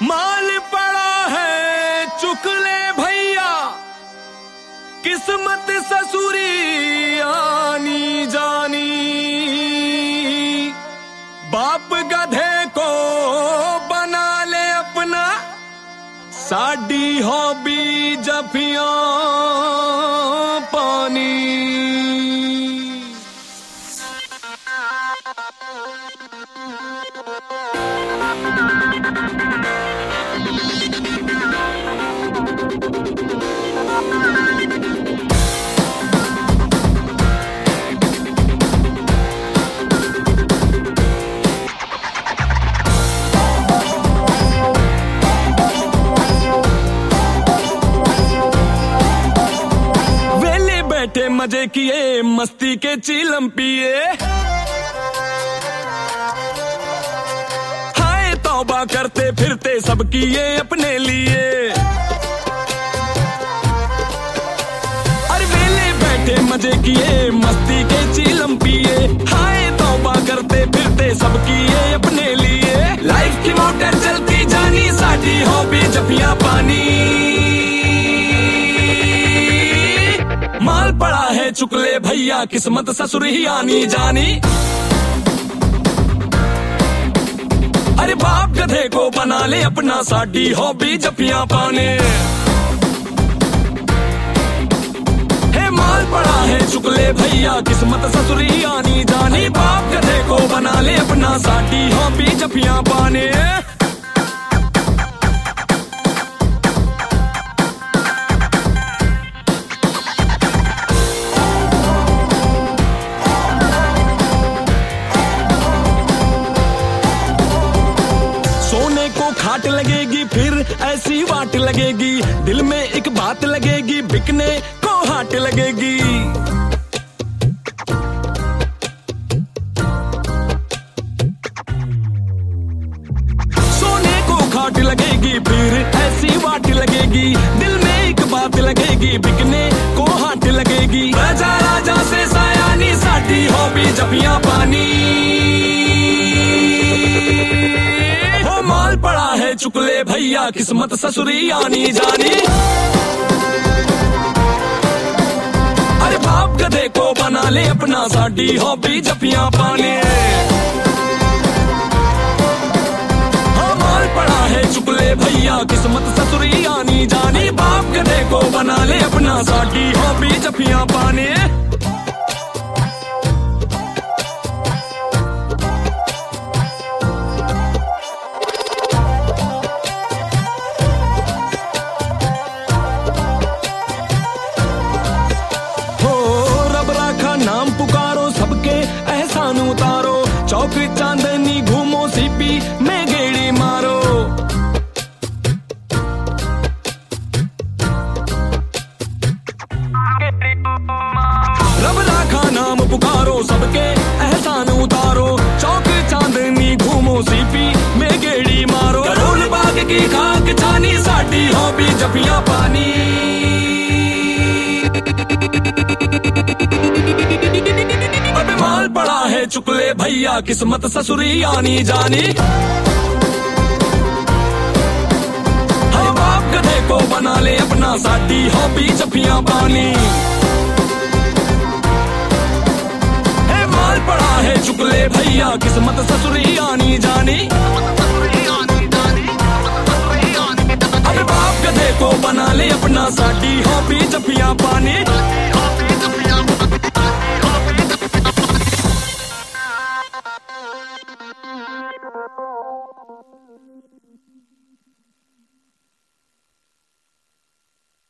माल पड़ा है चुक ले भैया, किस्मत ससुरी आनी जानी। बाप गधे को बना ले अपना, साडी हॉबी जफियां पानी। बैठे मजे किए, मस्ती के चीलम पिए, हाय तौबा करते फिरते सब किए अपने लिए। अरे वेले बैठे मजे किए, मस्ती के चीलम पिए, हाय तौबा करते फिरते सब किए अपने लिए। लाइफ की मोटर चलती जानी, साडी हॉबी जफियां पानी। माल पड़ा है चुकले भैया, किस्मत ससुर ही आनी जानी। अरे बाप गधे को बना ले अपना, साडी हॉबी जफियां पाने। हे माल पड़ा है चुकले भैया, किस्मत ससुर ही आनी जानी। बाप गधे को बना ले अपना, साडी हॉबी जफियां पाने। खाट लगेगी फिर ऐसी वाट लगेगी, दिल में एक बात लगेगी, बिकने को हाट लगेगी। सोने को खाट लगेगी फिर ऐसी वाट लगेगी, दिल में एक बात लगेगी, बिकने को हाट लगेगी। राजा राजा से सायानी, साडी हॉबी जफियां पानी। माल पड़ा है चुकले भैया, किस्मत ससुरी आनी जानी। अरे बाप गधे को बना ले अपना, साडी हॉबी जफियां पाने। हाँ माल पड़ा है चुकले भैया, किस्मत ससुरी आनी जानी। बाप गधे को बना ले अपना, साडी हॉबी जफियां पाने। नाम पुकारो सबके एहसान उतारो, चौक चांदनी घूमो सीपी में गेड़ी मारो। रब राखा नाम पुकारो सबके एहसान उतारो, चौक चांदनी घूमो सीपी में गेड़ी मारो। करोल बाग की खाक छानी, साडी हॉबी जफियां पानी। माल पड़ा है चुकले भैया, किस्मत ससुरी आनी जानी। हाँ बाप गधे को बना ले अपना, साडी हॉबी जफियां पानी। है माल पड़ा है चुकले भैया, किस्मत ससुरी आनी जानी। अरे बाप गधे को बना ले अपना, साडी हॉबी जफियां पानी।